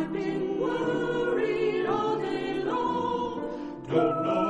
I've been worried all day long. Don't know